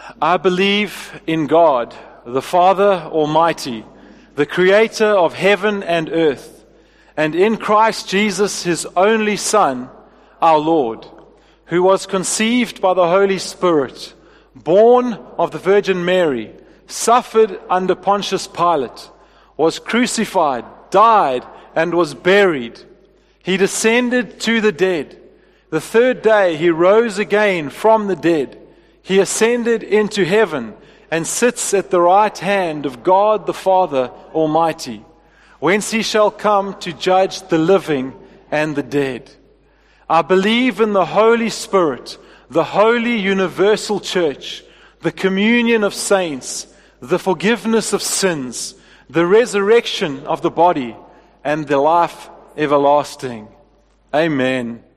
I believe in God, the Father Almighty, the Creator of heaven and earth, and in Christ Jesus, His only Son, our Lord, who was conceived by the Holy Spirit, born of the Virgin Mary, suffered under Pontius Pilate, was crucified, died, and was buried. He descended to the dead. The third day He rose again from the dead. He ascended into heaven and sits at the right hand of God the Father Almighty, whence He shall come to judge the living and the dead. I believe in the Holy Spirit, the holy universal church, the communion of saints, the forgiveness of sins, the resurrection of the body, and the life everlasting. Amen.